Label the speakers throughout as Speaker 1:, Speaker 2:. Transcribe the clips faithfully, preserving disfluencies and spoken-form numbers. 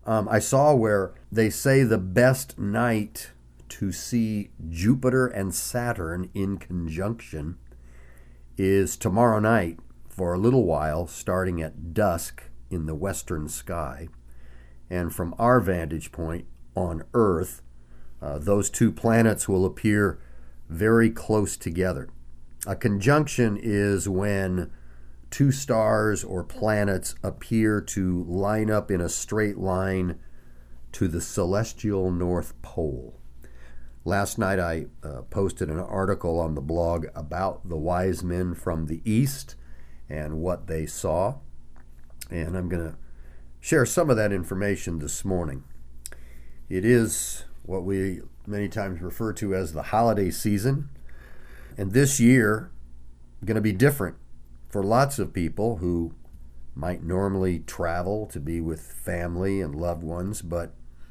Speaker 1: Um, I saw where they say the best night to see Jupiter and Saturn in conjunction is tomorrow night for a little while, starting at dusk in the western sky. And from our vantage point on Earth, uh, those two planets will appear very close together. A conjunction is when two stars or planets appear to line up in a straight line to the celestial North Pole. Last night I uh, posted an article on the blog about the wise men from the East and what they saw, and I'm going to share some of that information this morning. It is what we many times refer to as the holiday season, and this year going to be different for lots of people who might normally travel to be with family and loved ones, but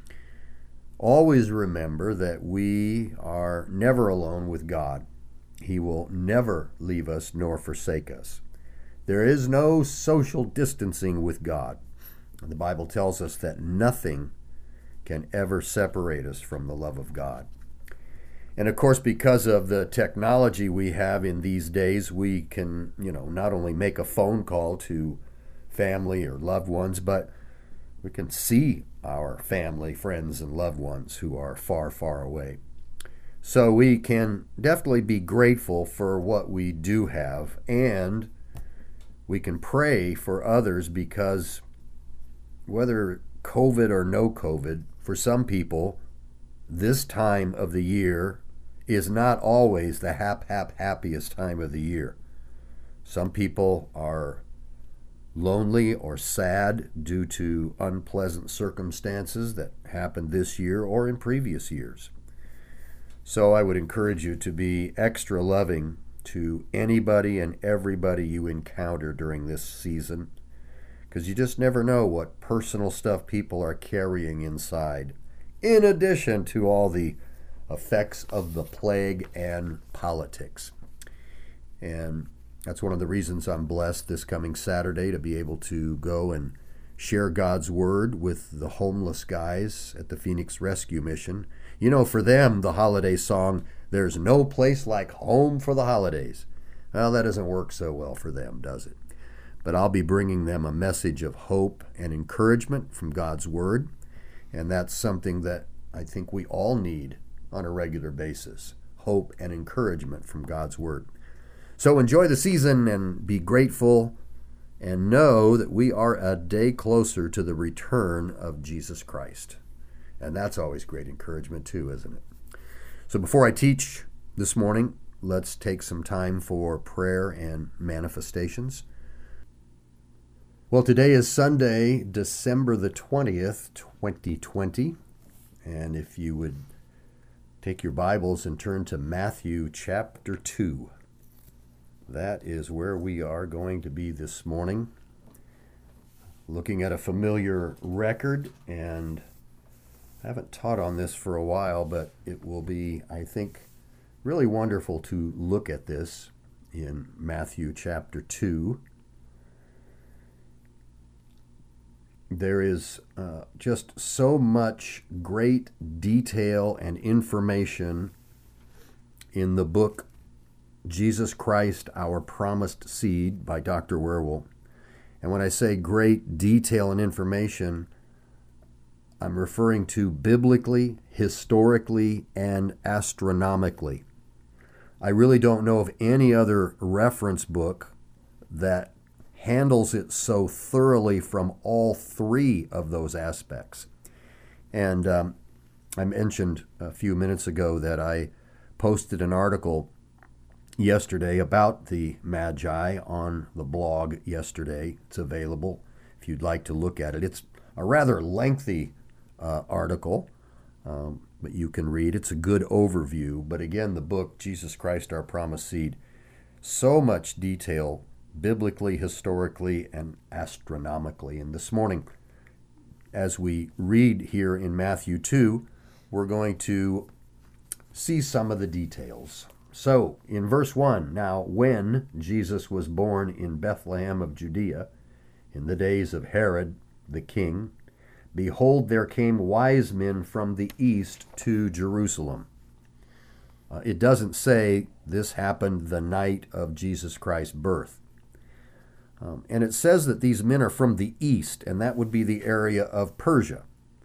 Speaker 1: always remember that we are never alone with God. He will never leave us nor forsake us. There is no social distancing with God. The Bible tells us that nothing can ever separate us from the love of God. And of course, because of the technology we have in these days, we can, you know, not only make a phone call to family or loved ones, but we can see our family, friends, and loved ones who are far, far away. So we can definitely be grateful for what we do have, and we can pray for others, because whether COVID or no COVID, for some people, this time of the year is not always the hap, hap, happiest time of the year. Some people are lonely or sad due to unpleasant circumstances that happened this year or in previous years. So I would encourage you to be extra loving to anybody and everybody you encounter during this season, because you just never know what personal stuff people are carrying inside, in addition to all the effects of the plague and politics. And that's one of the reasons I'm blessed this coming Saturday to be able to go and share God's word with the homeless guys at the Phoenix Rescue Mission. You know, for them, the holiday song, "There's no place like home for the holidays." Well, that doesn't work so well for them, does it? But I'll be bringing them a message of hope and encouragement from God's word, and that's something that I think we all need on a regular basis, hope and encouragement from God's word. So enjoy the season and be grateful, and know that we are a day closer to the return of Jesus Christ. And that's always great encouragement too, isn't it? So before I teach this morning, let's take some time for prayer and manifestations. Well, today is Sunday, December the twentieth, twenty twenty. And if you would take your Bibles and turn to Matthew chapter two. That is where we are going to be this morning, looking at a familiar record, and I haven't taught on this for a while, but it will be, I think, really wonderful to look at this in Matthew chapter two. There is uh, just so much great detail and information in the book Jesus Christ, Our Promised Seed by Doctor Wierwille. And when I say great detail and information, I'm referring to biblically, historically, and astronomically. I really don't know of any other reference book that handles it so thoroughly from all three of those aspects. And um, I mentioned a few minutes ago that I posted an article yesterday about the Magi on the blog yesterday. It's available if you'd like to look at it. It's a rather lengthy uh, article, um, but you can read. It's a good overview. But again, the book, Jesus Christ, Our Promised Seed, so much detail biblically, historically, and astronomically. And this morning, as we read here in Matthew two, we're going to see some of the details. So, in verse one, now when Jesus was born in Bethlehem of Judea, in the days of Herod the king, Behold, there came wise men from the east to Jerusalem. Uh, it doesn't say this happened the night of Jesus Christ's birth. Um, and it says that these men are from the east, and that would be the area of Persia.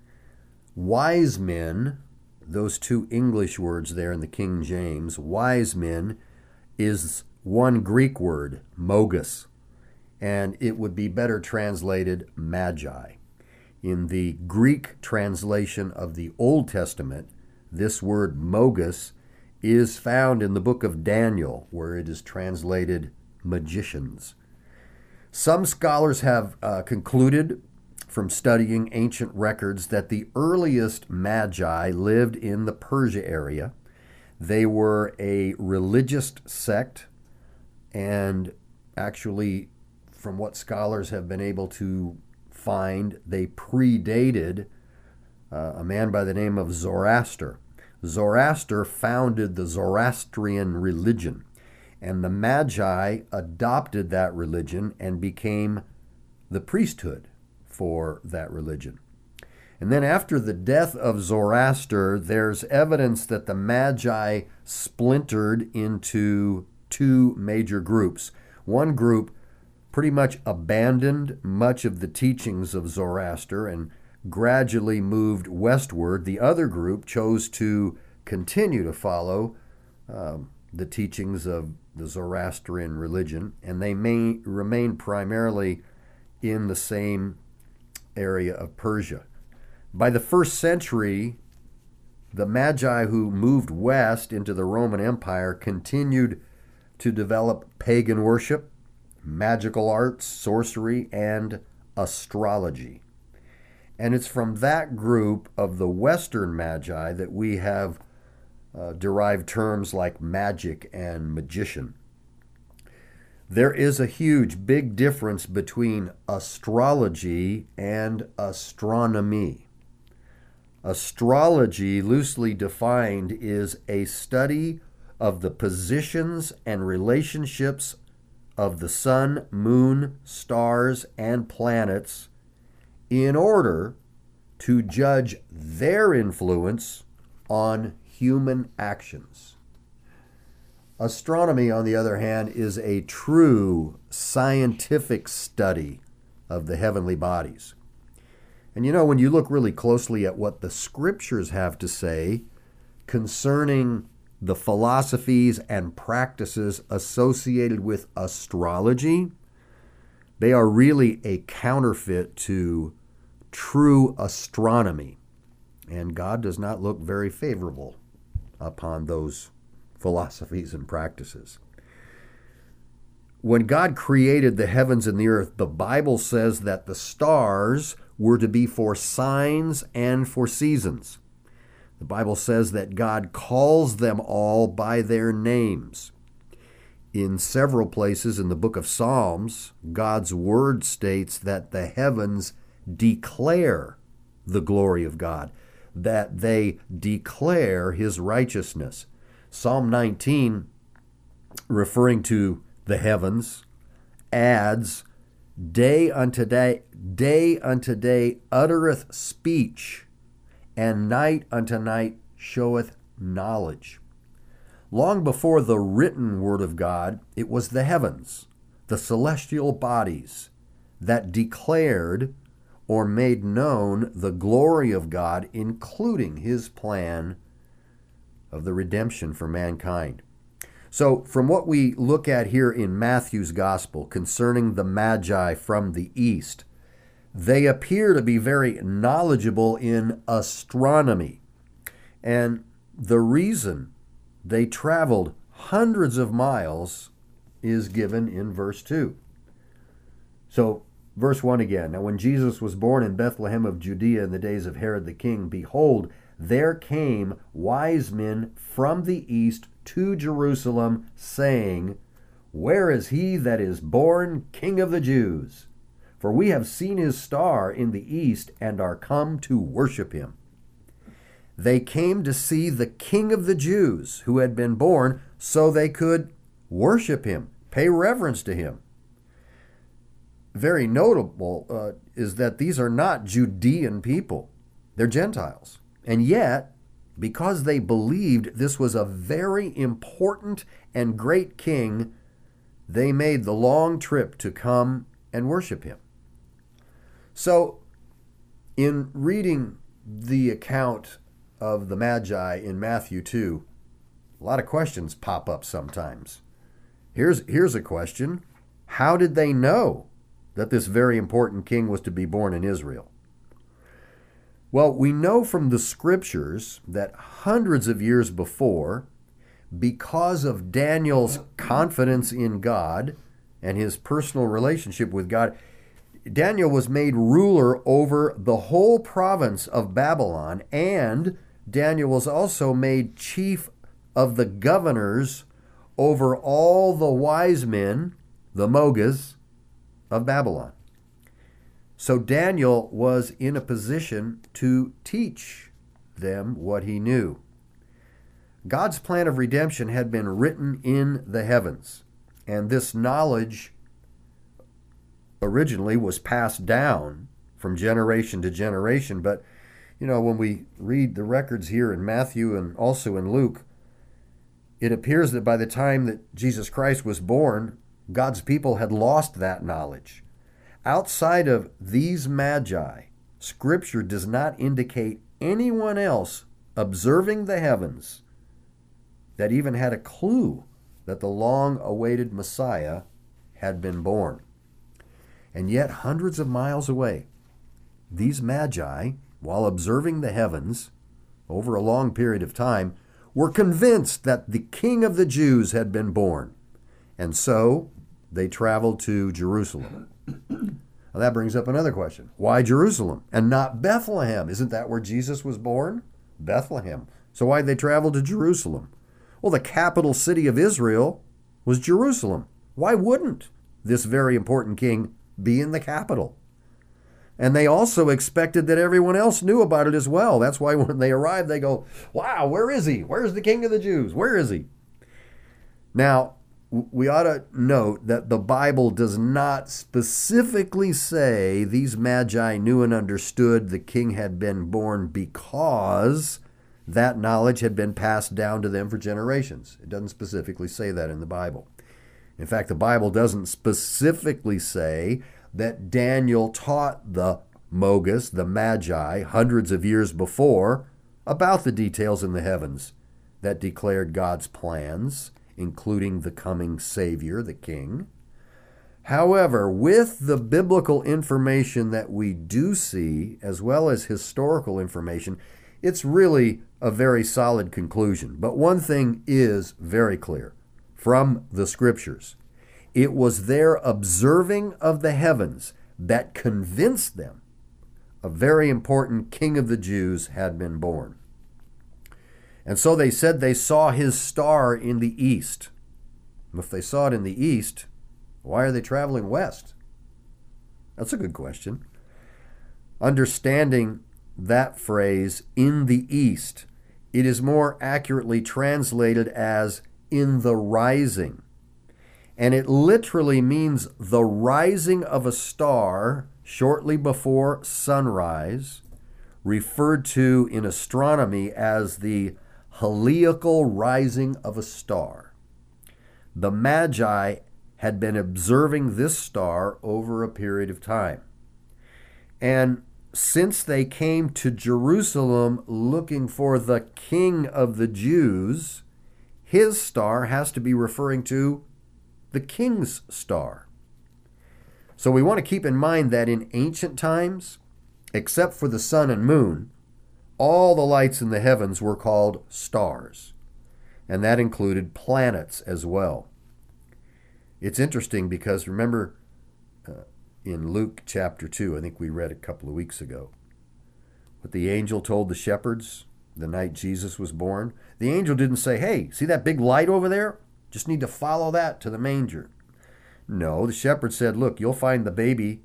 Speaker 1: Wise men, those two English words there in the King James, wise men is one Greek word, mogus, and it would be better translated magi. In the Greek translation of the Old Testament, this word mogus is found in the book of Daniel, where it is translated magicians. Some scholars have uh, concluded from studying ancient records that the earliest magi lived in the Persia area. They were a religious sect, and actually, from what scholars have been able to find, they predated uh, a man by the name of Zoroaster. Zoroaster founded the Zoroastrian religion, and the Magi adopted that religion and became the priesthood for that religion. And then after the death of Zoroaster, there's evidence that the Magi splintered into two major groups. One group pretty much abandoned much of the teachings of Zoroaster and gradually moved westward. The other group chose to continue to follow um, the teachings of the Zoroastrian religion, and they may remain primarily in the same area of Persia. By the first century, the Magi who moved west into the Roman Empire continued to develop pagan worship, magical arts, sorcery, and astrology. And it's from that group of the Western Magi that we have uh, derived terms like magic and magician. There is a huge, big difference between astrology and astronomy. Astrology, loosely defined, is a study of the positions and relationships of the sun, moon, stars, and planets in order to judge their influence on human actions. Astronomy, on the other hand, is a true scientific study of the heavenly bodies. And you know, when you look really closely at what the scriptures have to say concerning the philosophies and practices associated with astrology, they are really a counterfeit to true astronomy. And God does not look very favorable upon those philosophies and practices. When God created the heavens and the earth, the Bible says that the stars were to be for signs and for seasons. The Bible says that God calls them all by their names. In several places in the book of Psalms, God's word states that the heavens declare the glory of God, that they declare his righteousness. Psalm nineteen, referring to the heavens, adds, Day unto day, day unto day uttereth speech, and night unto night showeth knowledge. Long before the written word of God, it was the heavens, the celestial bodies, that declared or made known the glory of God, including his plan of the redemption for mankind. So from what we look at here in Matthew's gospel concerning the Magi from the east, they appear to be very knowledgeable in astronomy. And the reason they traveled hundreds of miles is given in verse two. So, verse one again. Now when Jesus was born in Bethlehem of Judea in the days of Herod the king, behold, there came wise men from the east to Jerusalem, saying, Where is he that is born King of the Jews? For we have seen his star in the east and are come to worship him. They came to see the King of the Jews who had been born so they could worship him, pay reverence to him. very notable uh, is that these are not Judean people. They're Gentiles. And yet, because they believed this was a very important and great king, they made the long trip to come and worship him. So, in reading the account of the Magi in Matthew two, a lot of questions pop up sometimes. Here's, here's a question. How did they know that this very important king was to be born in Israel? Well, we know from the scriptures that hundreds of years before, because of Daniel's confidence in God and his personal relationship with God, Daniel was made ruler over the whole province of Babylon, and Daniel was also made chief of the governors over all the wise men, the Mogas, of Babylon. So Daniel was in a position to teach them what he knew. God's plan of redemption had been written in the heavens, and this knowledge originally was passed down from generation to generation. But, you know, when we read the records here in Matthew and also in Luke, it appears that by the time that Jesus Christ was born, God's people had lost that knowledge. Outside of these magi, Scripture does not indicate anyone else observing the heavens that even had a clue that the long-awaited Messiah had been born. And yet, hundreds of miles away, these magi, while observing the heavens over a long period of time, were convinced that the King of the Jews had been born. And so they traveled to Jerusalem. Now that brings up another question. Why Jerusalem and not Bethlehem? Isn't that where Jesus was born? Bethlehem. So why'd they travel to Jerusalem? Well, the capital city of Israel was Jerusalem. Why wouldn't this very important king be in the capital? And they also expected that everyone else knew about it as well. That's why when they arrived, they go, wow, where is he? Where's the King of the Jews? Where is he? Now, we ought to note that the Bible does not specifically say these magi knew and understood the king had been born because that knowledge had been passed down to them for generations. It doesn't specifically say that in the Bible. In fact, the Bible doesn't specifically say that Daniel taught the Mogas, the Magi, hundreds of years before about the details in the heavens that declared God's plans, including the coming Savior, the King. However, with the biblical information that we do see, as well as historical information, it's really a very solid conclusion. But one thing is very clear from the Scriptures. It was their observing of the heavens that convinced them a very important King of the Jews had been born. And so they said they saw his star in the east. If they saw it in the east, why are they traveling west? That's a good question. Understanding that phrase, in the east, it is more accurately translated as in the rising. And it literally means the rising of a star shortly before sunrise, referred to in astronomy as the heliacal rising of a star. The Magi had been observing this star over a period of time. And since they came to Jerusalem looking for the King of the Jews, his star has to be referring to the king's star. So we want to keep in mind that in ancient times, except for the sun and moon, all the lights in the heavens were called stars, and that included planets as well. It's interesting because remember uh, in Luke chapter two, I think we read a couple of weeks ago, what the angel told the shepherds the night Jesus was born. The angel didn't say, hey, see that big light over there? Just need to follow that to the manger. No, the shepherd said, look, you'll find the baby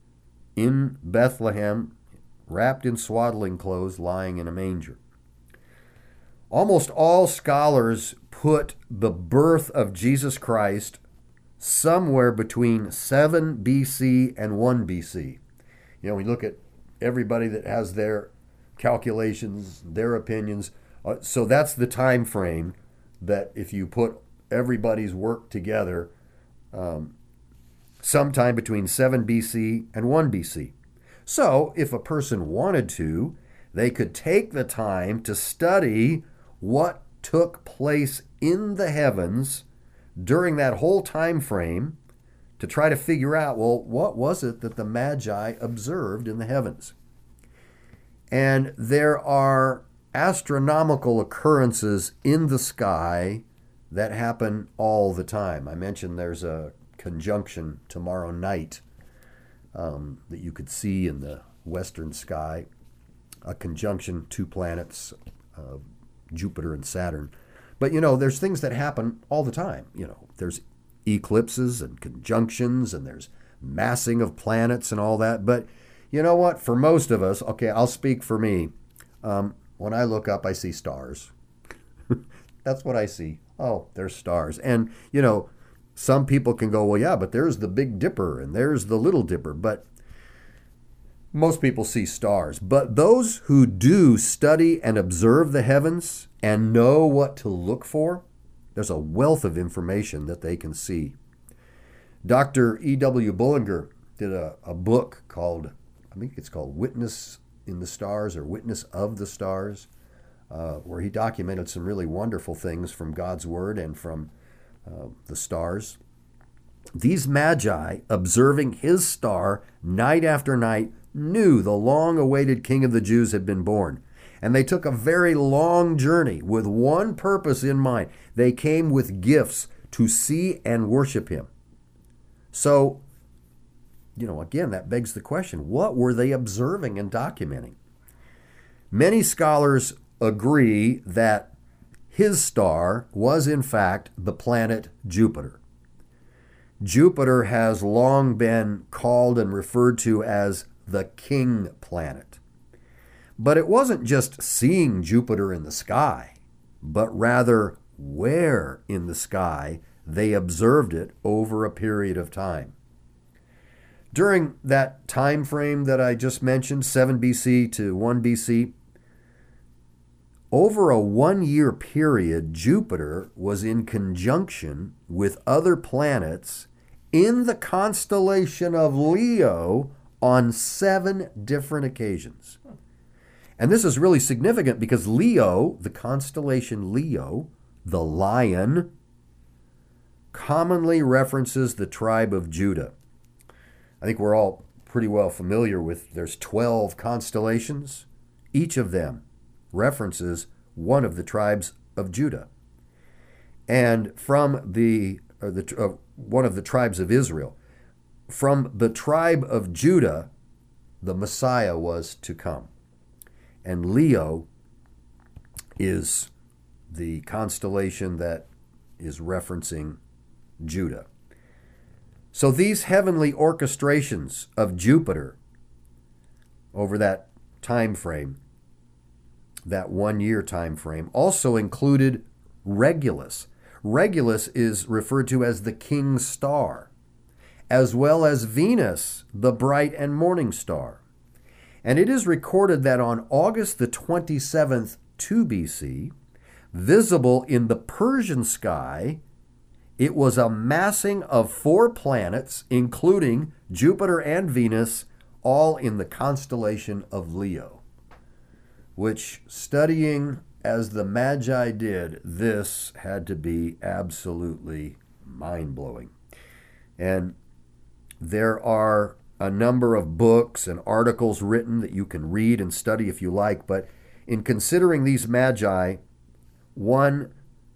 Speaker 1: in Bethlehem, wrapped in swaddling clothes, lying in a manger. Almost all scholars put the birth of Jesus Christ somewhere between seven B C and one B C. You know, we look at everybody that has their calculations, their opinions. Uh, so that's the time frame that if you put everybody's work together, um, sometime between seven B C and one B C. So if a person wanted to, they could take the time to study what took place in the heavens during that whole time frame to try to figure out, well, what was it that the Magi observed in the heavens? And there are astronomical occurrences in the sky that happen all the time. I mentioned there's a conjunction tomorrow night um, that you could see in the western sky, a conjunction, two planets, uh, Jupiter and Saturn. But, you know, there's things that happen all the time. You know, there's eclipses and conjunctions, and there's massing of planets and all that. But you know what? For most of us, okay, I'll speak for me. Um, when I look up, I see stars. That's what I see. Oh, there's stars. And, you know, some people can go, well, yeah, but there's the Big Dipper and there's the Little Dipper. But most people see stars. But those who do study and observe the heavens and know what to look for, there's a wealth of information that they can see. Doctor E W Bullinger did a, a book called, I think it's called Witness in the Stars or Witness of the Stars, uh, where he documented some really wonderful things from God's Word and from uh, the stars. These Magi, observing his star night after night, knew the long-awaited King of the Jews had been born. And they took a very long journey with one purpose in mind. They came with gifts to see and worship him. So, you know, again, that begs the question, what were they observing and documenting? Many scholars agree that his star was, in fact, the planet Jupiter. Jupiter has long been called and referred to as the king planet. But it wasn't just seeing Jupiter in the sky, but rather where in the sky they observed it over a period of time. During that time frame that I just mentioned, seven B C to one B C, over a one-year period, Jupiter was in conjunction with other planets in the constellation of Leo on seven different occasions. And this is really significant because Leo, the constellation Leo, the lion, commonly references the tribe of Judah. I think we're all pretty well familiar with there's twelve constellations. Each of them references one of the tribes of Judah. And from the, or the uh, one of the tribes of Israel. From the tribe of Judah, the Messiah was to come. And Leo is the constellation that is referencing Judah. So these heavenly orchestrations of Jupiter over that time frame, that one-year time frame, also included Regulus. Regulus is referred to as the king's star, as well as Venus, the bright and morning star. And it is recorded that on August the twenty-seventh, two B C, visible in the Persian sky, it was a massing of four planets, including Jupiter and Venus, all in the constellation of Leo, which, studying as the Magi did, this had to be absolutely mind-blowing. And there are a number of books and articles written that you can read and study if you like, but in considering these Magi, one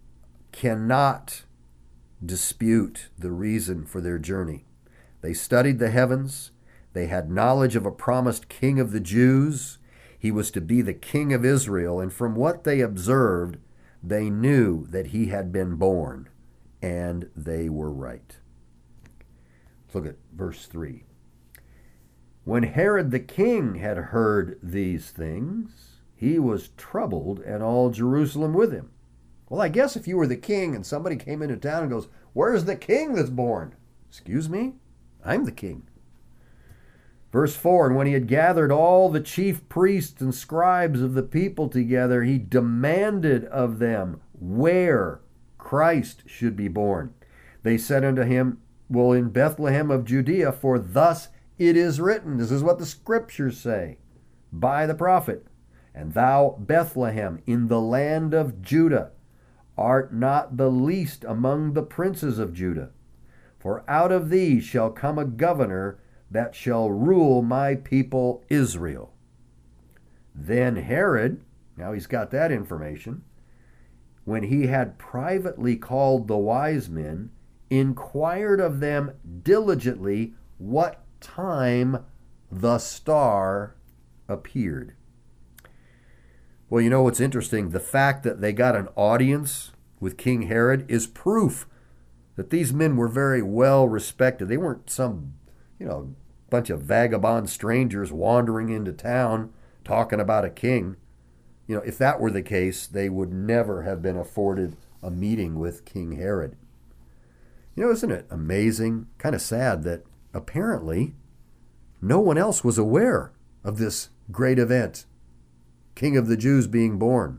Speaker 1: cannot dispute the reason for their journey. They studied the heavens. They had knowledge of a promised king of the Jews. He was to be the king of Israel, and from what they observed, they knew that he had been born, and they were right. Let's look at verse three. When Herod the king had heard these things, he was troubled, and all Jerusalem with him. Well, I guess if you were the king and somebody came into town and goes, "Where's the king that's born?" Excuse me? I'm the king. Verse four, and when he had gathered all the chief priests and scribes of the people together, he demanded of them where Christ should be born. They said unto him, well, in Bethlehem of Judea, for thus it is written. This is what the scriptures say by the prophet. And thou, Bethlehem, in the land of Judah, art not the least among the princes of Judah. For out of thee shall come a governor that shall rule my people Israel. Then Herod, now he's got that information, when he had privately called the wise men, inquired of them diligently what time the star appeared. Well, you know what's interesting? The fact that they got an audience with King Herod is proof that these men were very well respected. They weren't some, you know, bunch of vagabond strangers wandering into town talking about a king. You know, if that were the case, they would never have been afforded a meeting with King Herod. You know, isn't it amazing, kind of sad, that apparently no one else was aware of this great event, King of the Jews being born.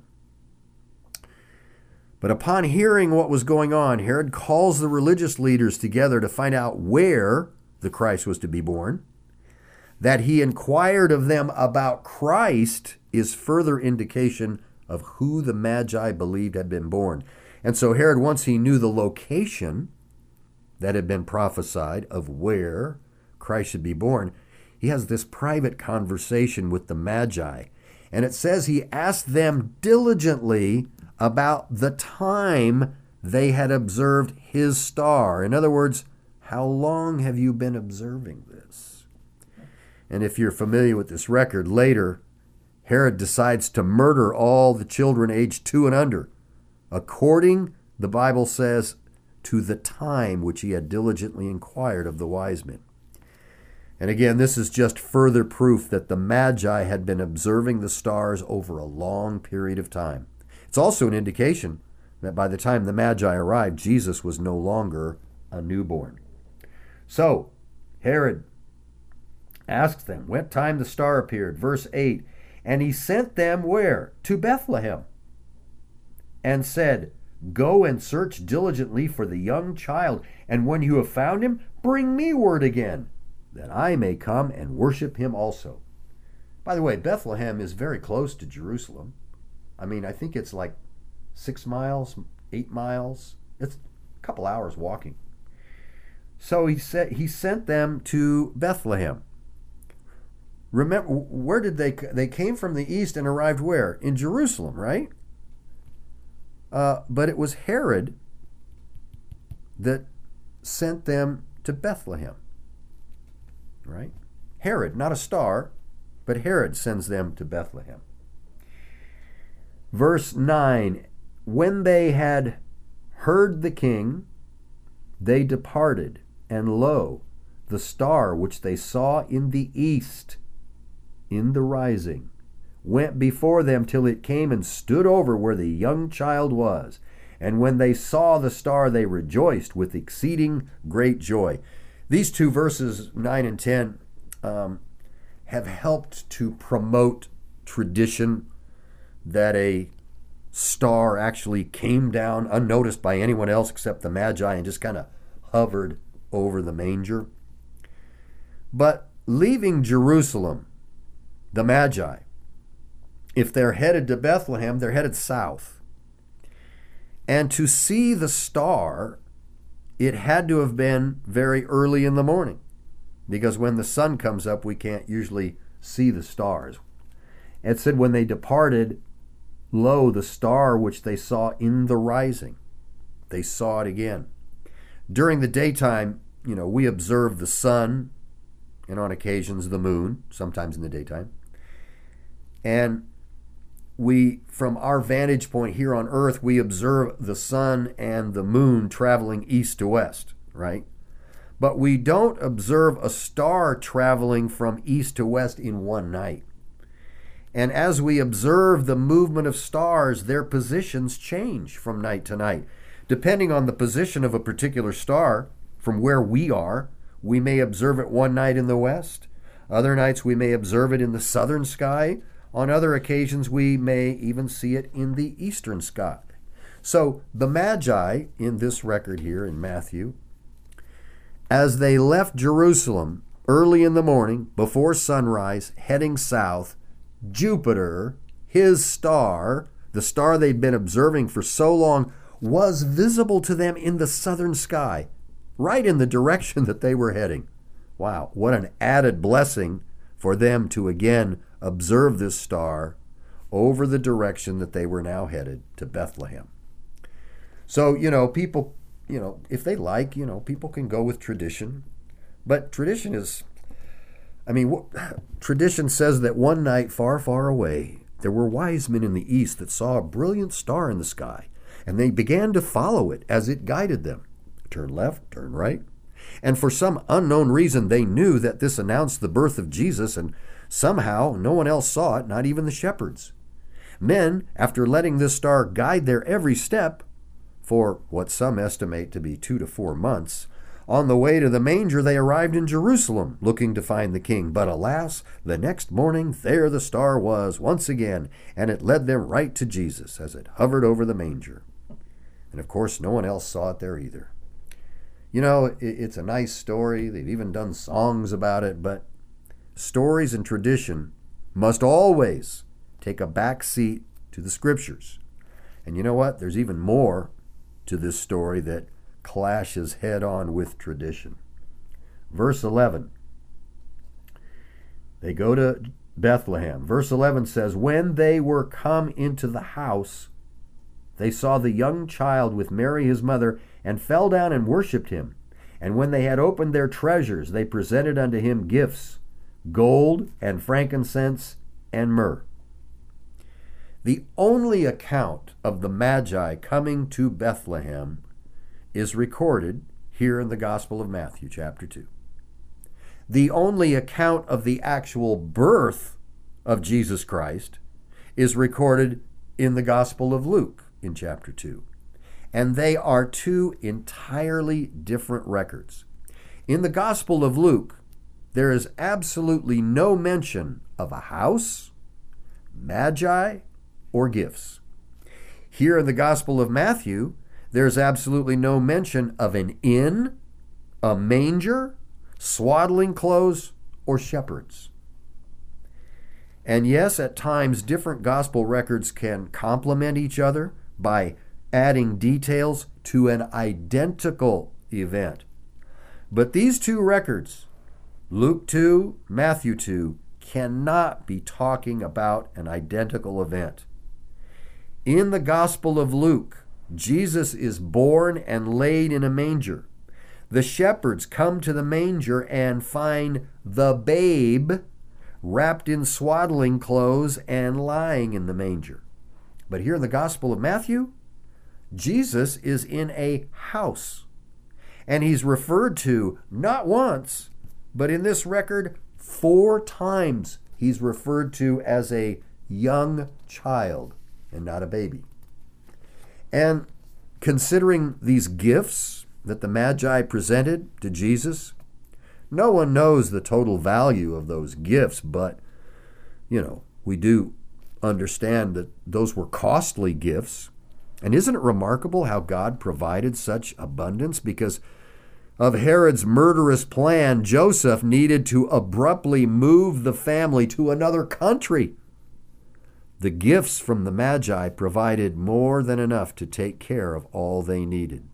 Speaker 1: But upon hearing what was going on, Herod calls the religious leaders together to find out where the Christ was to be born. That he inquired of them about Christ is further indication of who the Magi believed had been born. And so Herod, once he knew the location that had been prophesied of where Christ should be born, he has this private conversation with the Magi. And it says he asked them diligently about the time they had observed his star. In other words, how long have you been observing this? And if you're familiar with this record, later, Herod decides to murder all the children aged two and under, according, the Bible says, to the time which he had diligently inquired of the wise men. And again, this is just further proof that the Magi had been observing the stars over a long period of time. It's also an indication that by the time the Magi arrived, Jesus was no longer a newborn. So, Herod asks them what time the star appeared. Verse eight, and he sent them where? To Bethlehem, and said, go and search diligently for the young child, and when you have found him, bring me word again, that I may come and worship him also. By the way, Bethlehem is very close to Jerusalem. I mean, I think it's like six miles, eight miles. It's a couple hours walking. So he said he sent them to Bethlehem. Remember, where did they they came from the east and arrived where? In Jerusalem, right? Uh, but it was Herod that sent them to Bethlehem, right? Herod, not a star, but Herod sends them to Bethlehem. Verse nine, when they had heard the king, they departed, and lo, the star which they saw in the east, in the rising, went before them till it came and stood over where the young child was. And when they saw the star, they rejoiced with exceeding great joy. These two verses, nine and ten, um, have helped to promote tradition that a star actually came down unnoticed by anyone else except the Magi and just kind of hovered over the manger. But leaving Jerusalem, the Magi, if they're headed to Bethlehem, they're headed south. And to see the star, it had to have been very early in the morning, because when the sun comes up, we can't usually see the stars. It said, when they departed, lo, the star which they saw in the rising. They saw it again. During the daytime, you know, we observe the sun, and on occasions the moon, sometimes in the daytime. And we, from our vantage point here on earth, we observe the sun and the moon traveling east to west, right? But we don't observe a star traveling from east to west in one night. And as we observe the movement of stars, their positions change from night to night. Depending on the position of a particular star, from where we are, we may observe it one night in the west. Other nights we may observe it in the southern sky. On other occasions we may even see it in the eastern sky. So the Magi in this record here in Matthew, as they left Jerusalem early in the morning before sunrise, heading south, Jupiter, his star, the star they'd been observing for so long, was visible to them in the southern sky, right in the direction that they were heading. Wow, what an added blessing for them to again observe this star over the direction that they were now headed, to Bethlehem. So, you know, people, you know, if they like, you know, people can go with tradition. But tradition is, I mean, what, tradition says that one night far, far away, there were wise men in the east that saw a brilliant star in the sky, and they began to follow it as it guided them. Turn left, turn right. And for some unknown reason, they knew that this announced the birth of Jesus, and somehow no one else saw it, not even the shepherds. Men, after letting this star guide their every step, for what some estimate to be two to four months, on the way to the manger they arrived in Jerusalem, looking to find the king. But alas, the next morning there the star was once again, and it led them right to Jesus as it hovered over the manger. And of course, no one else saw it there either. You know, it's a nice story. They've even done songs about it, but stories and tradition must always take a back seat to the scriptures. And you know what? There's even more to this story that clashes head-on with tradition. Verse eleven. They go to Bethlehem. Verse eleven says, "When they were come into the house, they saw the young child with Mary his mother, and fell down and worshipped him. And when they had opened their treasures, they presented unto him gifts, gold and frankincense and myrrh." The only account of the Magi coming to Bethlehem is recorded here in the Gospel of Matthew, chapter two. The only account of the actual birth of Jesus Christ is recorded in the Gospel of Luke in chapter two. And they are two entirely different records. In the Gospel of Luke, there is absolutely no mention of a house, Magi, or gifts. Here in the Gospel of Matthew, there's absolutely no mention of an inn, a manger, swaddling clothes, or shepherds. And yes, at times different gospel records can complement each other by adding details to an identical event. But these two records, Luke two, Matthew two, cannot be talking about an identical event. In the Gospel of Luke, Jesus is born and laid in a manger. The shepherds come to the manger and find the babe wrapped in swaddling clothes and lying in the manger. But here in the Gospel of Matthew, Jesus is in a house. And he's referred to not once, but in this record, four times he's referred to as a young child and not a baby. And considering these gifts that the Magi presented to Jesus, no one knows the total value of those gifts, but, you know, we do understand that those were costly gifts. And isn't it remarkable how God provided such abundance? Because of Herod's murderous plan, Joseph needed to abruptly move the family to another country. The gifts from the Magi provided more than enough to take care of all they needed.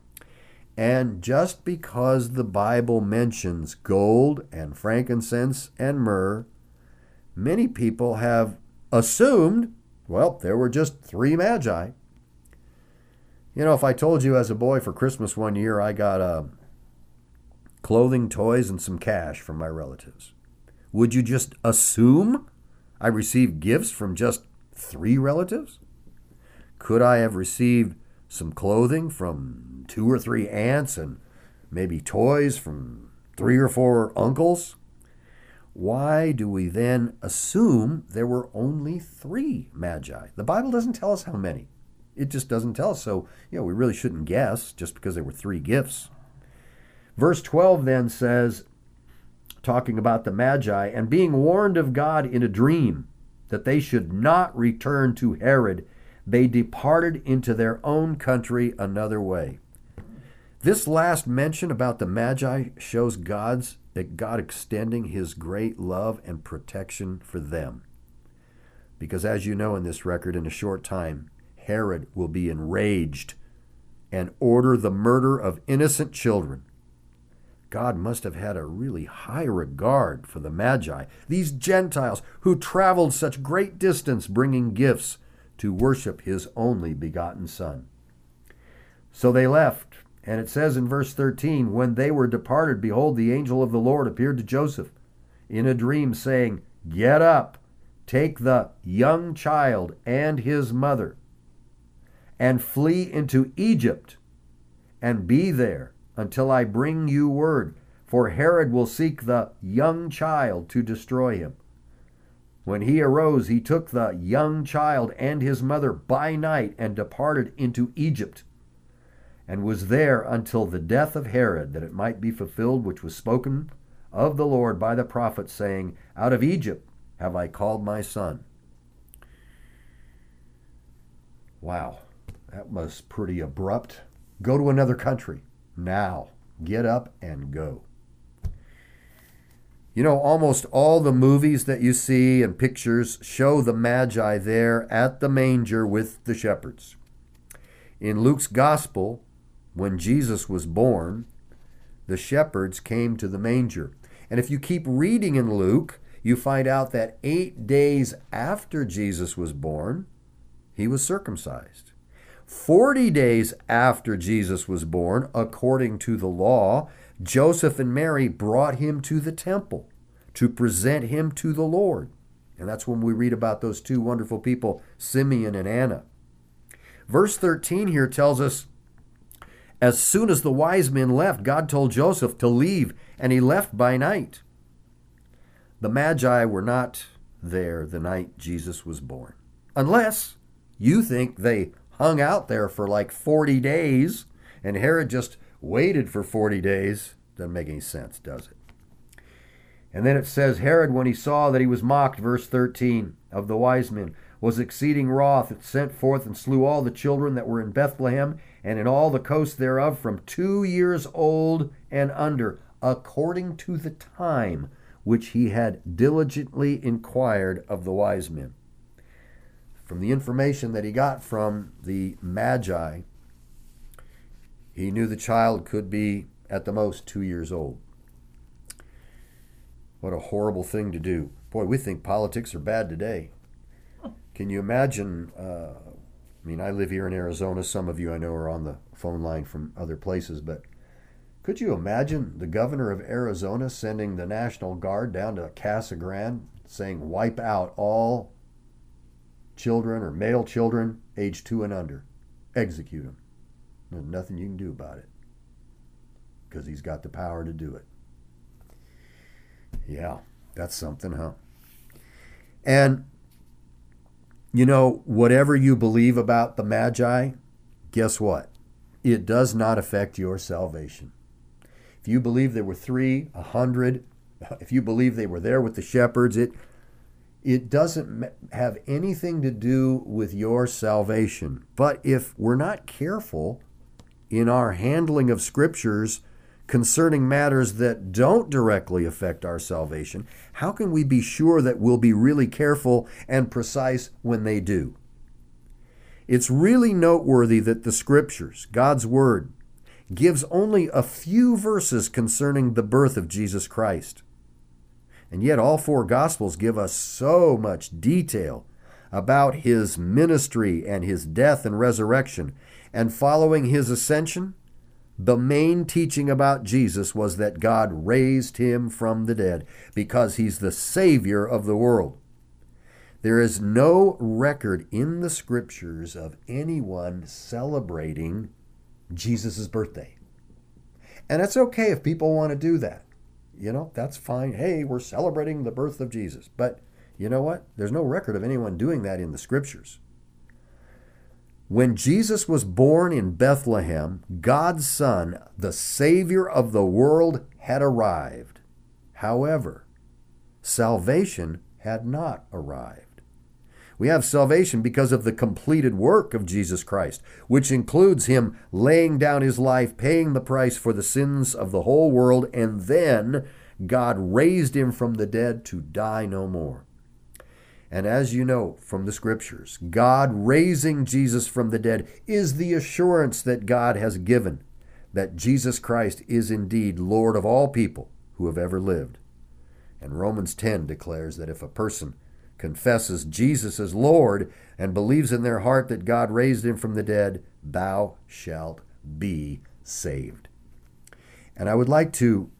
Speaker 1: And just because the Bible mentions gold and frankincense and myrrh, many people have assumed, well, there were just three Magi. You know, if I told you as a boy for Christmas one year I got uh, clothing, toys, and some cash from my relatives, would you just assume I received gifts from just three relatives? Could I have received some clothing from two or three aunts and maybe toys from three or four uncles? why do we then assume there were only three magi? The Bible doesn't tell us how many. It just doesn't tell us. So, you know, we really shouldn't guess just because there were three gifts. Verse twelve then says, talking about the magi, and being warned of God in a dream that they should not return to Herod, they departed into their own country another way. This last mention about the magi shows God's God extending his great love and protection for them. Because as you know in this record, in a short time, Herod will be enraged and order the murder of innocent children. God must have had a really high regard for the Magi, these Gentiles who traveled such great distance bringing gifts to worship his only begotten Son. So they left, and it says in verse thirteen, when they were departed, behold, the angel of the Lord appeared to Joseph in a dream, saying, get up, take the young child and his mother, and flee into Egypt, and be there until I bring you word, for Herod will seek the young child to destroy him. When he arose, he took the young child and his mother by night and departed into Egypt, and was there until the death of Herod, that it might be fulfilled which was spoken of the Lord by the prophet, saying, out of Egypt have I called my son. Wow, that was pretty abrupt. Go to another country. Now, get up and go. You know, almost all the movies that you see and pictures show the Magi there at the manger with the shepherds. In Luke's gospel, when Jesus was born, the shepherds came to the manger. And if you keep reading in Luke, you find out that eight days after Jesus was born, he was circumcised. Forty days after Jesus was born, according to the law, Joseph and Mary brought him to the temple to present him to the Lord. And that's when we read about those two wonderful people, Simeon and Anna. Verse thirteen here tells us, as soon as the wise men left, God told Joseph to leave, and he left by night. The Magi were not there the night Jesus was born. Unless you think they hung out there for like forty days, and Herod just waited for forty days. Doesn't make any sense, does it? And then it says, Herod, when he saw that he was mocked, verse thirteen, of the wise men, was exceeding wroth, and sent forth and slew all the children that were in Bethlehem, and in all the coast thereof, from two years old and under, according to the time which he had diligently inquired of the wise men. From the information that he got from the Magi, he knew the child could be at the most two years old. What a horrible thing to do. Boy, we think politics are bad today. Can you imagine, uh, I mean, I live here in Arizona. Some of you I know are on the phone line from other places, but could you imagine the governor of Arizona sending the National Guard down to Casa Grande saying, wipe out all children or male children age two and under. Execute them. There's nothing you can do about it because he's got the power to do it. Yeah, that's something, huh? And, you know, whatever you believe about the Magi, guess what? It does not affect your salvation. If you believe there were three, a hundred, if you believe they were there with the shepherds, it it doesn't have anything to do with your salvation. But if we're not careful in our handling of scriptures concerning matters that don't directly affect our salvation, how can we be sure that we'll be really careful and precise when they do? It's really noteworthy that the scriptures, God's word, gives only a few verses concerning the birth of Jesus Christ. And yet all four Gospels give us so much detail about his ministry and his death and resurrection. And following his ascension, the main teaching about Jesus was that God raised him from the dead because he's the Savior of the world. There is no record in the scriptures of anyone celebrating Jesus' birthday. And it's okay if people want to do that. you know, that's fine. Hey, we're celebrating the birth of Jesus. But you know what? There's no record of anyone doing that in the scriptures. When Jesus was born in Bethlehem, God's Son, the Savior of the world, had arrived. However, salvation had not arrived. We have salvation because of the completed work of Jesus Christ, which includes him laying down his life, paying the price for the sins of the whole world, and then God raised him from the dead to die no more. And as you know from the scriptures, God raising Jesus from the dead is the assurance that God has given that Jesus Christ is indeed Lord of all people who have ever lived. And Romans ten declares that if a person confesses Jesus as Lord and believes in their heart that God raised him from the dead, thou shalt be saved. And I would like to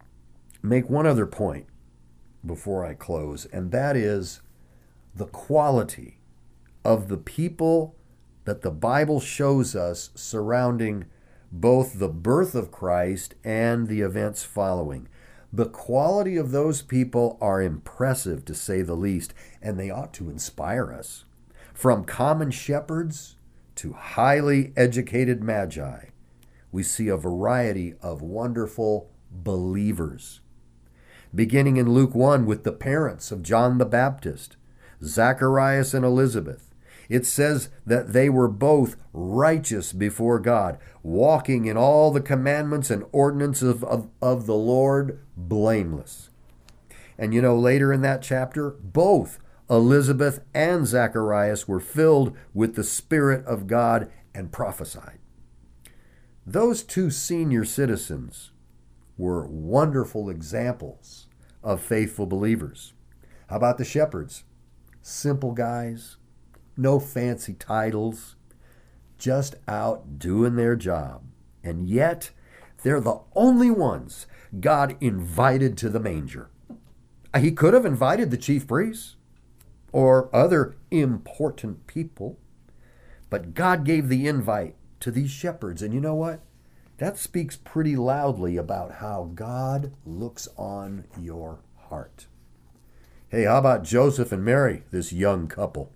Speaker 1: make one other point before I close, and that is the quality of the people that the Bible shows us surrounding both the birth of Christ and the events following. The quality of those people are impressive, to say the least, and they ought to inspire us. From common shepherds to highly educated magi, we see a variety of wonderful believers. Beginning in Luke one with the parents of John the Baptist, Zacharias and Elizabeth, it says that they were both righteous before God, walking in all the commandments and ordinances of, of, of the Lord, blameless. And you know, later in that chapter, both Elizabeth and Zacharias were filled with the Spirit of God and prophesied. Those two senior citizens were wonderful examples of faithful believers. How about the shepherds? Simple guys. No fancy titles, just out doing their job. And yet, they're the only ones God invited to the manger. He could have invited the chief priests or other important people, but God gave the invite to these shepherds. And you know what? That speaks pretty loudly about how God looks on your heart. Hey, how about Joseph and Mary, this young couple?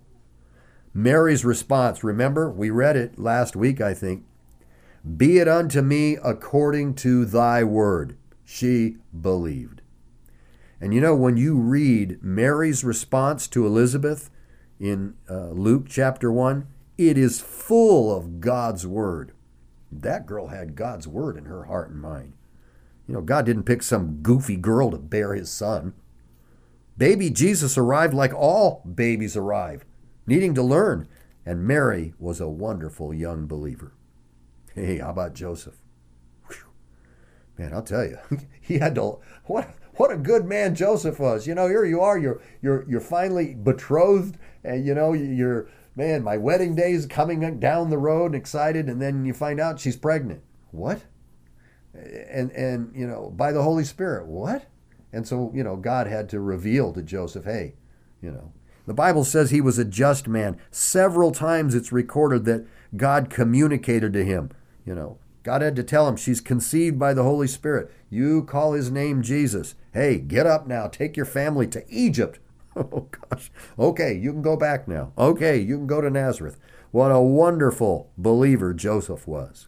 Speaker 1: Mary's response, remember, we read it last week, I think. Be it unto me according to thy word. She believed. And you know, when you read Mary's response to Elizabeth in uh, Luke chapter one, it is full of God's word. That girl had God's word in her heart and mind. You know, God didn't pick some goofy girl to bear his son. Baby Jesus arrived like all babies arrive, needing to learn, and Mary was a wonderful young believer. Hey, how about Joseph? Whew. Man, I'll tell you, he had to, what what a good man Joseph was. You know, here you are, you're you're you're finally betrothed, and you know, you're, man, my wedding day is coming down the road and excited, and then you find out she's pregnant. What? And, and you know, by the Holy Spirit, what? And so, you know, God had to reveal to Joseph, hey, you know, the Bible says he was a just man. Several times it's recorded that God communicated to him. You know, God had to tell him, she's conceived by the Holy Spirit. You call his name Jesus. Hey, get up now. Take your family to Egypt. Oh, gosh. Okay, you can go back now. Okay, you can go to Nazareth. What a wonderful believer Joseph was.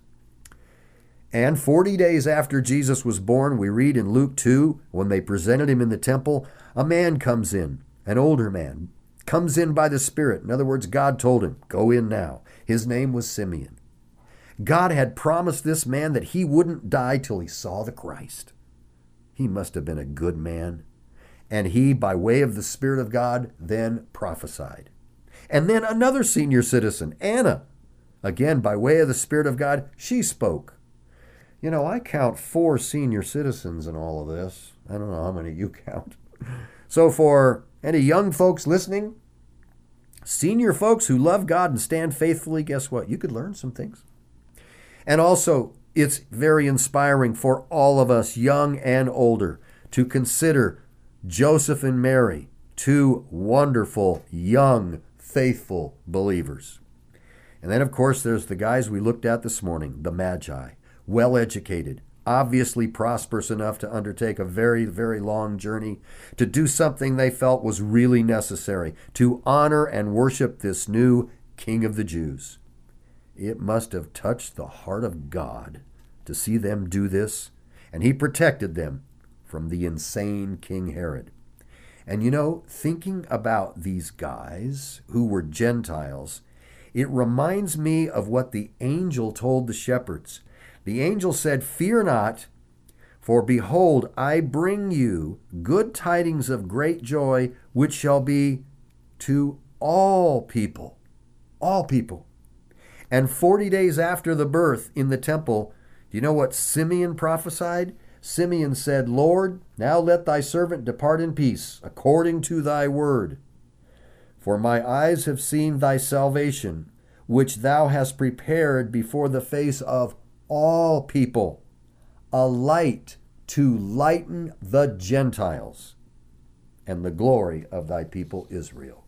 Speaker 1: And forty days after Jesus was born, we read in Luke two, when they presented him in the temple, a man comes in, an older man, comes in by the Spirit. In other words, God told him, go in now. His name was Simeon. God had promised this man that he wouldn't die till he saw the Christ. He must have been a good man. And he, by way of the Spirit of God, then prophesied. And then another senior citizen, Anna, again, by way of the Spirit of God, she spoke. You know, I count four senior citizens in all of this. I don't know how many you count. So for any young folks listening, senior folks who love God and stand faithfully, guess what? You could learn some things. And also, it's very inspiring for all of us, young and older, to consider Joseph and Mary, two wonderful, young, faithful believers. And then, of course, there's the guys we looked at this morning, the Magi, well-educated, obviously prosperous enough to undertake a very, very long journey, to do something they felt was really necessary, to honor and worship this new King of the Jews. It must have touched the heart of God to see them do this, and he protected them from the insane King Herod. And you know, thinking about these guys who were Gentiles, it reminds me of what the angel told the shepherds. The angel said, "Fear not, for behold, I bring you good tidings of great joy, which shall be to all people." All people. And forty days after the birth in the temple, do you know what Simeon prophesied? Simeon said, "Lord, now let thy servant depart in peace, according to thy word. For my eyes have seen thy salvation, which thou hast prepared before the face of all people, a light to lighten the Gentiles, and the glory of thy people Israel."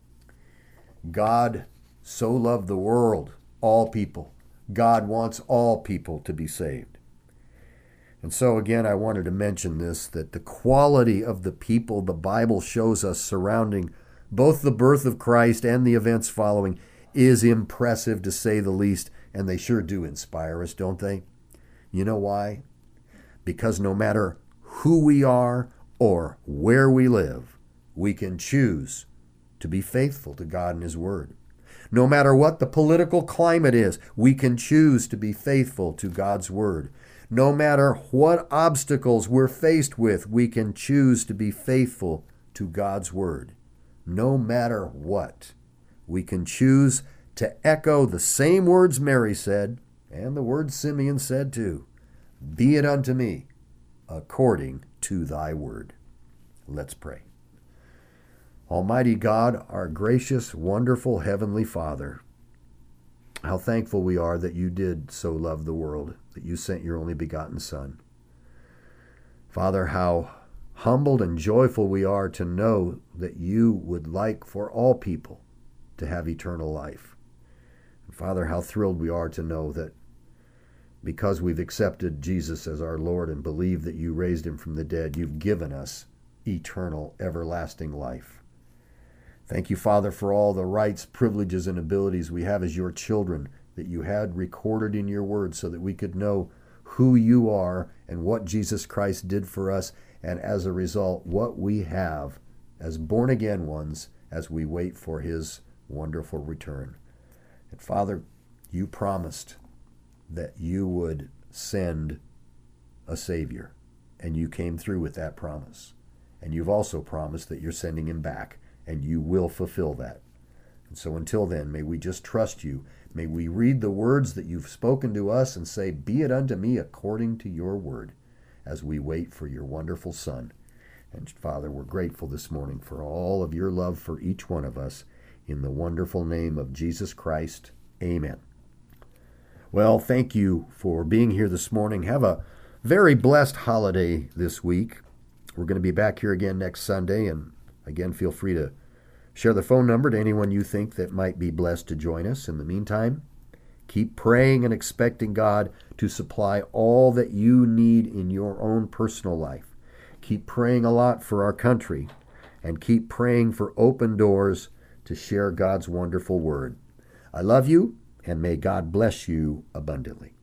Speaker 1: God so loved the world, all people. God wants all people to be saved. And so again, I wanted to mention this, that the quality of the people the Bible shows us surrounding both the birth of Christ and the events following is impressive, to say the least, and they sure do inspire us, don't they? You know why? Because no matter who we are or where we live, we can choose to be faithful to God and his word. No matter what the political climate is, we can choose to be faithful to God's word. No matter what obstacles we're faced with, we can choose to be faithful to God's word. No matter what, we can choose to echo the same words Mary said, and the words Simeon said too. "Be it unto me according to thy word." Let's pray. Almighty God, our gracious, wonderful Heavenly Father, how thankful we are that you did so love the world, that you sent your only begotten Son. Father, how humbled and joyful we are to know that you would like for all people to have eternal life. And Father, how thrilled we are to know that because we've accepted Jesus as our Lord and believe that you raised him from the dead, you've given us eternal, everlasting life. Thank you, Father, for all the rights, privileges, and abilities we have as your children that you had recorded in your word so that we could know who you are and what Jesus Christ did for us, and as a result, what we have as born-again ones as we wait for his wonderful return. And Father, you promised that you would send a Savior, and you came through with that promise. And you've also promised that you're sending him back, and you will fulfill that. And so until then, may we just trust you. May we read the words that you've spoken to us and say, "Be it unto me according to your word," as we wait for your wonderful Son. And Father, we're grateful this morning for all of your love for each one of us. In the wonderful name of Jesus Christ, amen. Well, thank you for being here this morning. Have a very blessed holiday this week. We're going to be back here again next Sunday, and again, feel free to share the phone number to anyone you think that might be blessed to join us. In the meantime, keep praying and expecting God to supply all that you need in your own personal life. Keep praying a lot for our country, and keep praying for open doors to share God's wonderful word. I love you, and may God bless you abundantly.